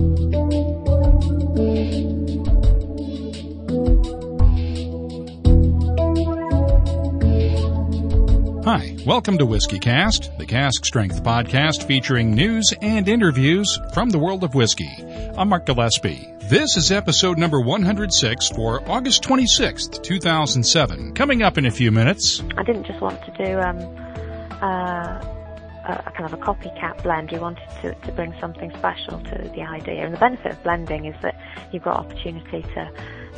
Hi, welcome to Whiskey Cast, the cask strength podcast featuring news and interviews from the world of whiskey. I'm Mark Gillespie. This is episode number 106 for August 26th, 2007. Coming up in a few minutes. I didn't just want to do a kind of a copycat blend. We wanted to bring something special to the idea. And the benefit of blending is that you've got opportunity to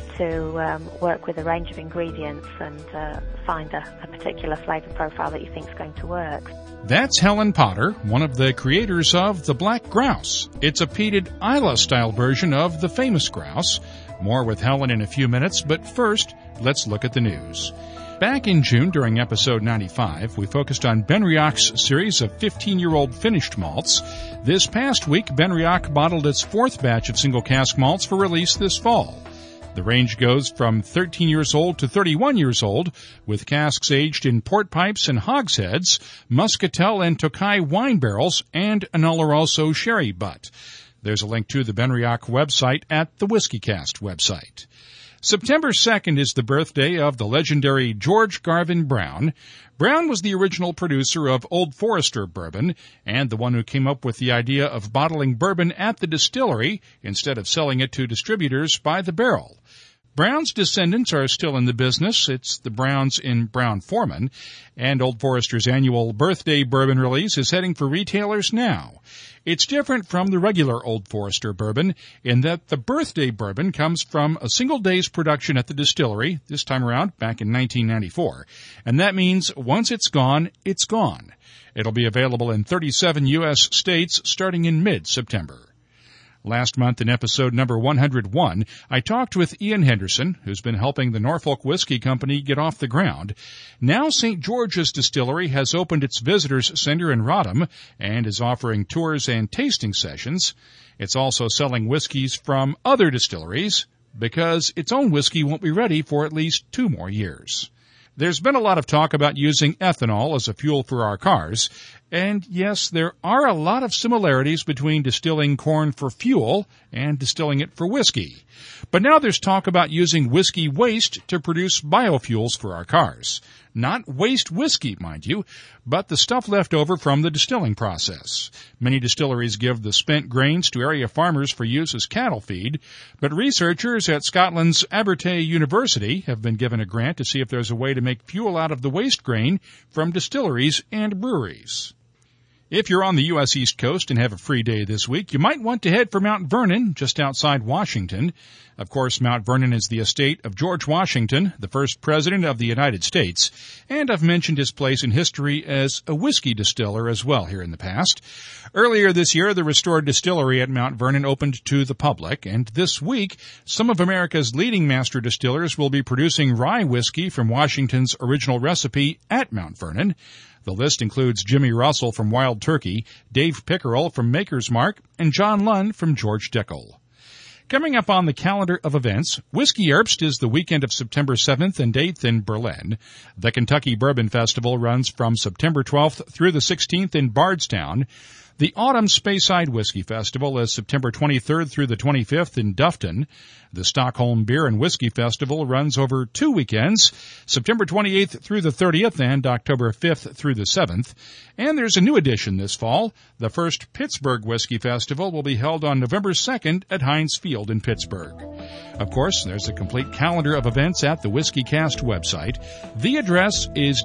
work with a range of ingredients and find a particular flavor profile that you think is going to work. That's Helen Potter, one of the creators of the Black Grouse. It's a peated Islay-style version of the famous grouse. More with Helen in a few minutes, but first, let's look at the news. Back in June, during episode 95, we focused on Benriach's series of 15-year-old finished malts. This past week, Benriach bottled its fourth batch of single cask malts for release this fall. The range goes from 13 years old to 31 years old, with casks aged in port pipes and hogsheads, muscatel and Tokai wine barrels, and an Oloroso sherry butt. There's a link to the Benriach website at the WhiskeyCast website. September 2nd is the birthday of the legendary George Garvin Brown. Brown was the original producer of Old Forester bourbon and the one who came up with the idea of bottling bourbon at the distillery instead of selling it to distributors by the barrel. Brown's descendants are still in the business. It's the Browns in Brown-Forman, and Old Forester's annual birthday bourbon release is heading for retailers now. It's different from the regular Old Forester bourbon in that the birthday bourbon comes from a single day's production at the distillery, this time around back in 1994. And that means once it's gone, it's gone. It'll be available in 37 U.S. states starting in mid-September. Last month in episode number 101, I talked with Ian Henderson, who's been helping the Norfolk Whiskey Company get off the ground. Now St. George's Distillery has opened its visitors center in Rodham and is offering tours and tasting sessions. It's also selling whiskeys from other distilleries because its own whiskey won't be ready for at least 2 more years. There's been a lot of talk about using ethanol as a fuel for our cars. And yes, there are a lot of similarities between distilling corn for fuel and distilling it for whiskey. But now there's talk about using whiskey waste to produce biofuels for our cars. Not waste whiskey, mind you, but the stuff left over from the distilling process. Many distilleries give the spent grains to area farmers for use as cattle feed, but researchers at Scotland's Abertay University have been given a grant to see if there's a way to make fuel out of the waste grain from distilleries and breweries. If you're on the U.S. East Coast and have a free day this week, you might want to head for Mount Vernon, just outside Washington. Of course, Mount Vernon is the estate of George Washington, the first president of the United States, and I've mentioned his place in history as a whiskey distiller as well here in the past. Earlier this year, the restored distillery at Mount Vernon opened to the public, and this week, some of America's leading master distillers will be producing rye whiskey from Washington's original recipe at Mount Vernon. The list includes Jimmy Russell from Wild Turkey, Dave Pickerel from Maker's Mark, and John Lund from George Dickel. Coming up on the calendar of events, Whiskey Herbst is the weekend of September 7th and 8th in Berlin. The Kentucky Bourbon Festival runs from September 12th through the 16th in Bardstown. The Autumn Speyside Whiskey Festival is September 23rd through the 25th in Dufton. The Stockholm Beer and Whiskey Festival runs over 2 weekends, September 28th through the 30th and October 5th through the 7th. And there's a new addition this fall. The first Pittsburgh Whiskey Festival will be held on November 2nd at Heinz Field in Pittsburgh. Of course, there's a complete calendar of events at the WhiskeyCast website. The address is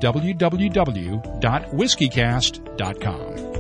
www.whiskeycast.com.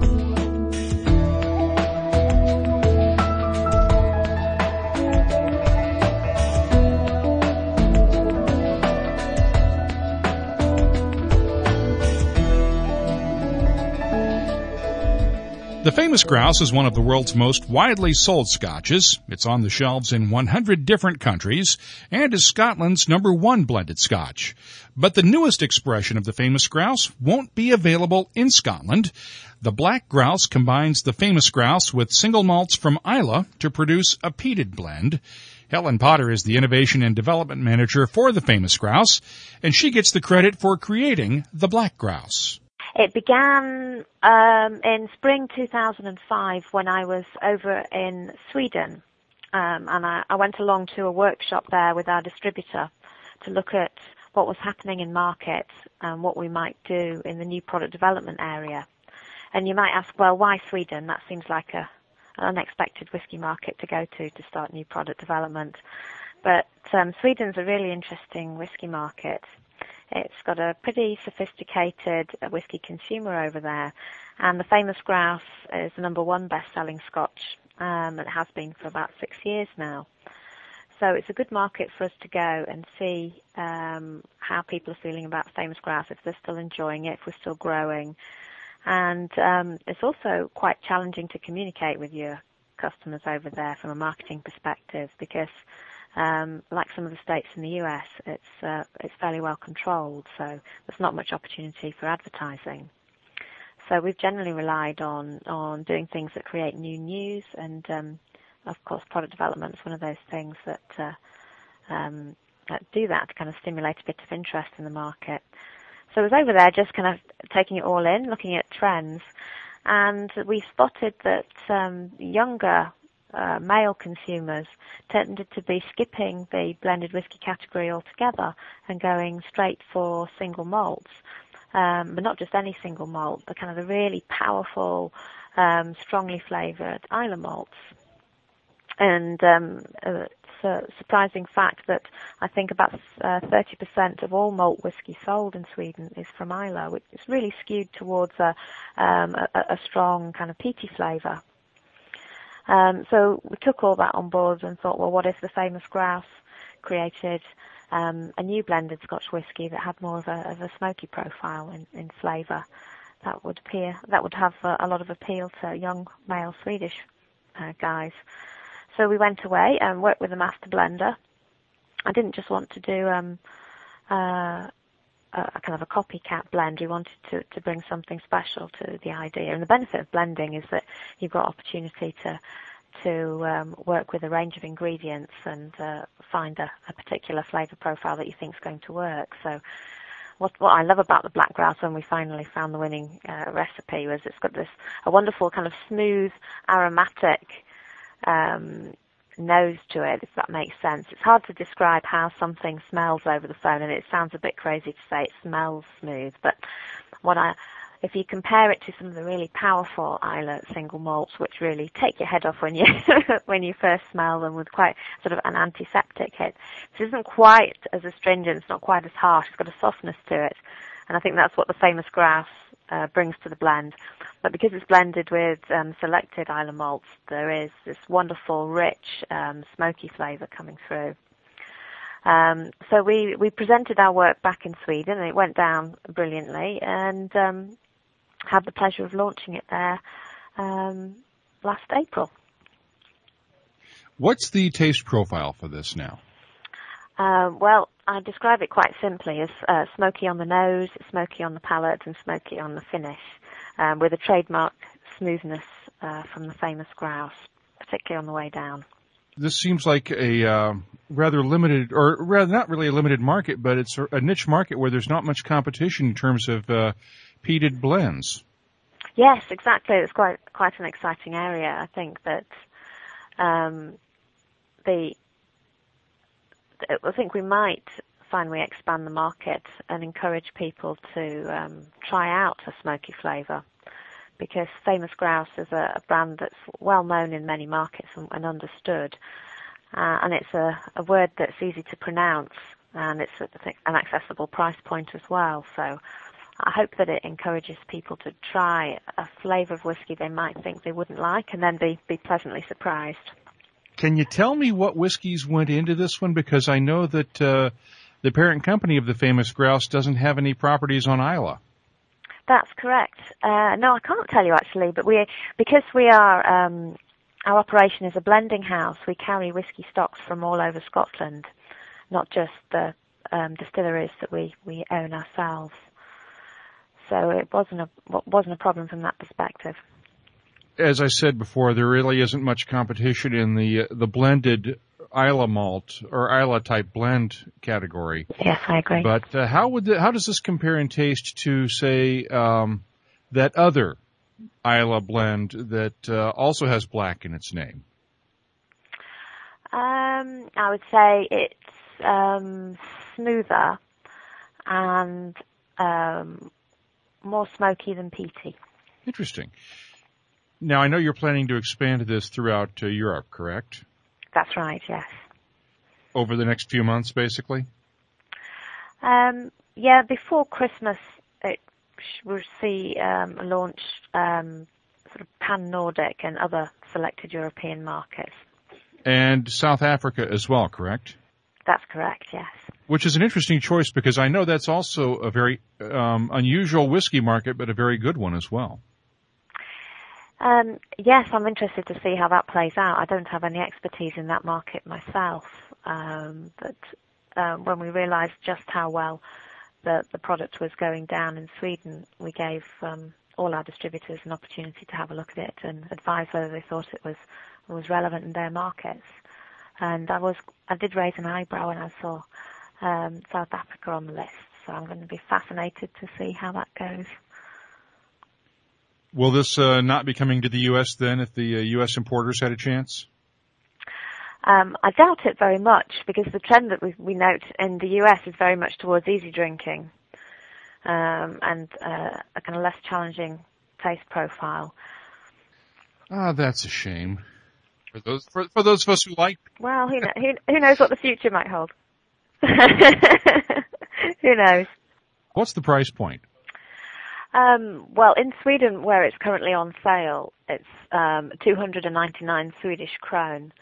The famous grouse is one of the world's most widely sold scotches. It's on the shelves in 100 different countries and is Scotland's #1 blended scotch. But the newest expression of the famous grouse won't be available in Scotland. The Black Grouse combines the famous grouse with single malts from Islay to produce a peated blend. Helen Potter is the Innovation and Development Manager for the famous grouse, and she gets the credit for creating the Black Grouse. It began in spring 2005 when I was over in Sweden, and I went along to a workshop there with our distributor to look at what was happening in markets and what we might do in the new product development area. And you might ask, well, why Sweden? That seems like an unexpected whiskey market to go to start new product development. But Sweden's a really interesting whiskey market. It's got a pretty sophisticated whiskey consumer over there, and the Famous Grouse is the #1 best-selling Scotch, and it has been for about 6 years now. So it's a good market for us to go and see how people are feeling about Famous Grouse, if they're still enjoying it, if we're still growing. And it's also quite challenging to communicate with your customers over there from a marketing perspective because like some of the states in the US, it's fairly well controlled, so there's not much opportunity for advertising. So we've generally relied on doing things that create new news, and of course product development is one of those things that do that to kind of stimulate a bit of interest in the market. So I was over there just kind of taking it all in, looking at trends, and we spotted that younger male consumers tended to be skipping the blended whiskey category altogether and going straight for single malts, but not just any single malt, but kind of the really powerful, strongly flavoured Islay malts. And it's a surprising fact that I think about 30% of all malt whiskey sold in Sweden is from Islay, which is really skewed towards a strong kind of peaty flavour. So we took all that on board and thought, well, what if the Famous Grouse created a new blended Scotch whisky that had more of a smoky profile in flavour? That would have a lot of appeal to young male Swedish guys. So we went away and worked with a master blender. I didn't just want to do a kind of a copycat blend. We wanted to bring something special to the idea. And the benefit of blending is that you've got opportunity to work with a range of ingredients and find a particular flavour profile that you think is going to work. So what I love about the Black Grouse when we finally found the winning recipe was it's got a wonderful kind of smooth, aromatic nose to it, if that makes sense. It's hard to describe how something smells over the phone, and it sounds a bit crazy to say it smells smooth, but if you compare it to some of the really powerful Islay single malts, which really take your head off when you when you first smell them, with quite sort of an antiseptic hit, this isn't quite as astringent, it's not quite as harsh, it's got a softness to it, and I think that's what the Famous Grouse brings to the blend. But because it's blended with selected Islay malts, there is this wonderful, rich, smoky flavour coming through. So we presented our work back in Sweden, and it went down brilliantly, and had the pleasure of launching it there last April. What's the taste profile for this now? Well, I describe it quite simply as smoky on the nose, smoky on the palate, and smoky on the finish, with a trademark smoothness from the Famous Grouse, particularly on the way down. This seems like a rather limited, or rather not really a limited market, but it's a niche market where there's not much competition in terms of peated blends. Yes, exactly. It's quite an exciting area. I think that I think we might finally expand the market and encourage people to try out a smoky flavour, because Famous Grouse is a brand that's well known in many markets and understood, and it's a word that's easy to pronounce, and it's an accessible price point as well. So I hope that it encourages people to try a flavour of whiskey they might think they wouldn't like, and then be pleasantly surprised. Can you tell me what whiskeys went into this one? Because I know that the parent company of the Famous Grouse doesn't have any properties on Islay. That's correct. No, I can't tell you actually, but because we are our operation is a blending house, we carry whiskey stocks from all over Scotland, not just the distilleries that we own ourselves. So it wasn't a problem from that perspective. As I said before, there really isn't much competition in the blended Islay malt or Islay type blend category. Yes, I agree. But how does this compare in taste to, say, that other Islay blend that also has black in its name? I would say it's smoother and more smoky than peaty. Interesting. Now, I know you're planning to expand this throughout Europe, correct? That's right, yes. Over the next few months, basically? Yeah, before Christmas, we'll see a launch sort of pan-Nordic and other selected European markets. And South Africa as well, correct? That's correct, yes. Which is an interesting choice because I know that's also a very unusual whiskey market, but a very good one as well. Yes, I'm interested to see how that plays out. I don't have any expertise in that market myself, but when we realised just how well the product was going down in Sweden, we gave all our distributors an opportunity to have a look at it and advise whether they thought it was relevant in their markets. And I did raise an eyebrow when I saw South Africa on the list, so I'm going to be fascinated to see how that goes. Will this not be coming to the U.S. then if the U.S. importers had a chance? I doubt it very much because the trend that we note in the US is very much towards easy drinking and a kind of less challenging taste profile. Ah, that's a shame. For those of us who like. Well, who knows what the future might hold? Who knows? What's the price point? Well, in Sweden, where it's currently on sale, it's 299 Swedish krone.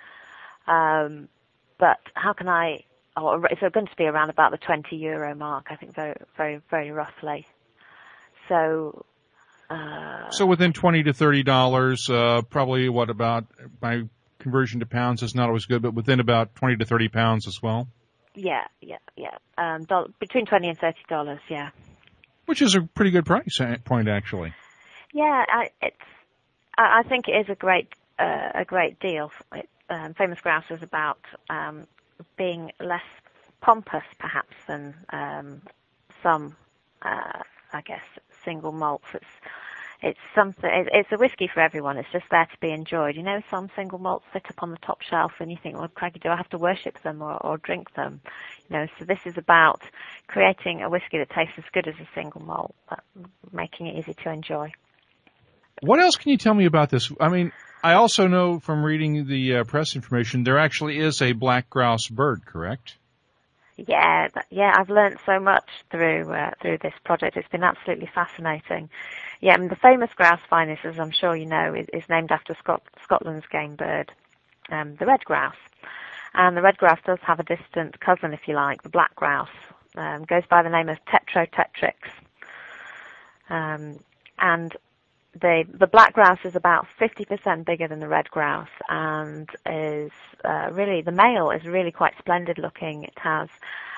But how can it's going to be around about the 20 euro mark, I think, very, very, very roughly. So within $20 to $30, probably what about, my conversion to pounds is not always good, but within about 20 to 30 pounds as well? Yeah. Between $20 and $30, yeah. Which is a pretty good price point, actually. Yeah, I think it is a great deal. Famous Grouse is about being less pompous, perhaps, than some, I guess, single malts. It's something. It's a whiskey for everyone. It's just there to be enjoyed. You know, some single malts sit up on the top shelf, and you think, well, crikey, do I have to worship them or drink them? You know, so this is about creating a whiskey that tastes as good as a single malt, but making it easy to enjoy. What else can you tell me about this? I mean, I also know from reading the press information there actually is a black grouse bird, correct? Yeah, I've learned so much through this project. It's been absolutely fascinating. Yeah, I mean, the famous grouse finest, as I'm sure you know, is named after Scotland's game bird, the red grouse. And the red grouse does have a distant cousin, if you like, the black grouse. Goes by the name of Tetrotetrix. And the black grouse is about 50% bigger than the red grouse, and is really, the male is really quite splendid looking. It has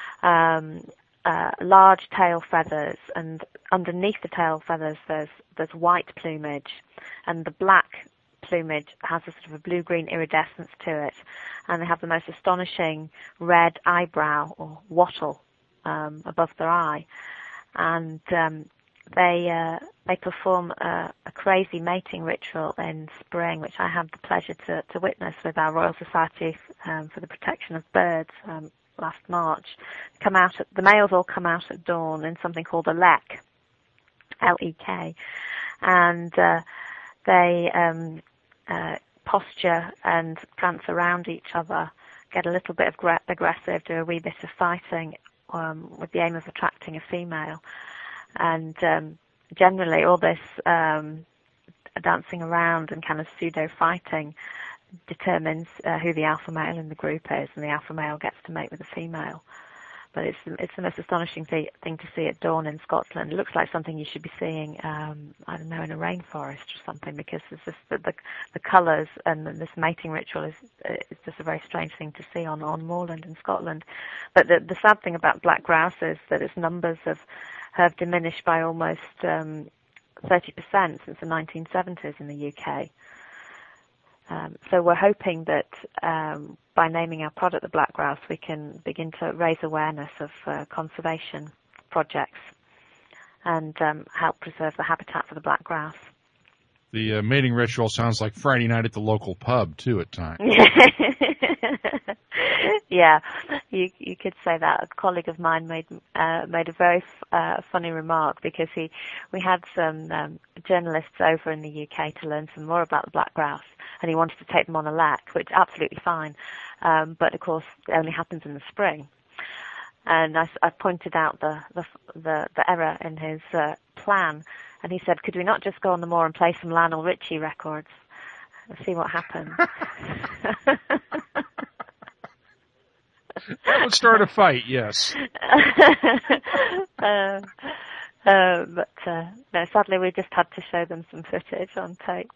large tail feathers, and underneath the tail feathers there's white plumage, and the black plumage has a sort of a blue-green iridescence to it, and they have the most astonishing red eyebrow or wattle above their eye, and they perform a crazy mating ritual in spring, which I had the pleasure to witness with our Royal Society for the Protection of Birds last March. The males all come out at dawn in something called a lek, L-E-K, and they posture and prance around each other, get a little bit aggressive, do a wee bit of fighting with the aim of attracting a female. And generally all this dancing around and kind of pseudo-fighting determines who the alpha male in the group is, and the alpha male gets to mate with the female. But it's the most astonishing thing to see at dawn in Scotland. It looks like something you should be seeing, I don't know, in a rainforest or something, because it's just the colours and this mating ritual is just a very strange thing to see on moorland in Scotland. But the sad thing about black grouse is that its numbers have diminished by almost 30% since the 1970s in the UK. So we're hoping that by naming our product the black grouse, we can begin to raise awareness of conservation projects and help preserve the habitat for the black grouse. The mating ritual sounds like Friday night at the local pub, too, at times. Yeah, you could say that. A colleague of mine made a very funny remark because we had some journalists over in the UK to learn some more about the black grouse, and he wanted to take them on a lek, which is absolutely fine. But of course, it only happens in the spring. And I pointed out the error in his plan, and he said, "Could we not just go on the moor and play some Lionel Richie records and see what happens?" That would start a fight, yes. But no, sadly we just had to show them some footage on tape.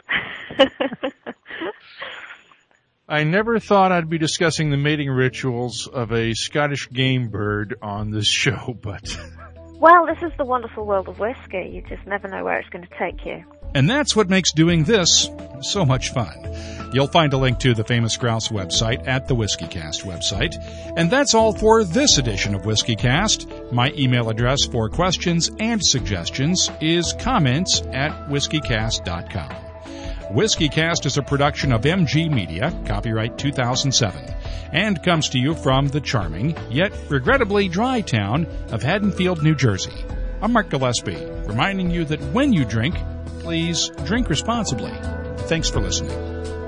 I never thought I'd be discussing the mating rituals of a Scottish game bird on this show, but... Well, this is the wonderful world of whiskey. You just never know where it's going to take you. And that's what makes doing this so much fun. You'll find a link to the Famous Grouse website at the WhiskeyCast website. And that's all for this edition of WhiskeyCast. My email address for questions and suggestions is comments@whiskeycast.com. WhiskeyCast is a production of MG Media, copyright 2007, and comes to you from the charming, yet regrettably dry town of Haddonfield, New Jersey. I'm Mark Gillespie, reminding you that when you drink, please drink responsibly. Thanks for listening.